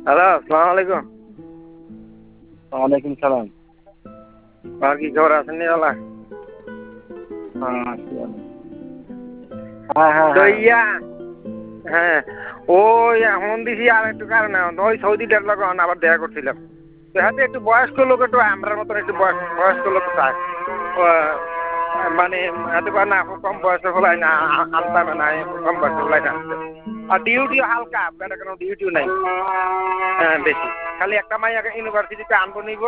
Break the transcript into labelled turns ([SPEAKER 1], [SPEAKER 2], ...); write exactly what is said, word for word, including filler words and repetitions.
[SPEAKER 1] Hello, আসসালামু আলাইকুম।
[SPEAKER 2] ওয়ালাইকুম সালাম।
[SPEAKER 1] আর কি খবর আছেন নি বালা?
[SPEAKER 2] হ্যাঁ, আছি ভালো। হ্যাঁ, হ্যাঁ,
[SPEAKER 1] তো
[SPEAKER 2] হ্যাঁ।
[SPEAKER 1] ইয়া হ্যাঁ, ওই এখন দিছি আর একটু কারণে ওই সৌদিটার লগে আবার দেখা করছিলাম। তো হাতে একটু বয়স্ক লোক একটু আমরার মতন একটু বয়স বয়স্ক লোক চায়। মানে এত পারে না কম বয়সে হলাই না আনতাম না কম বয়সে হলাই না। আর ডিউটিও হালকা বেটা কোনো ডিউটিও নাই। হ্যাঁ বেশি খালি একটা মাই ইউনিভার্সিটিতে আনবো নিব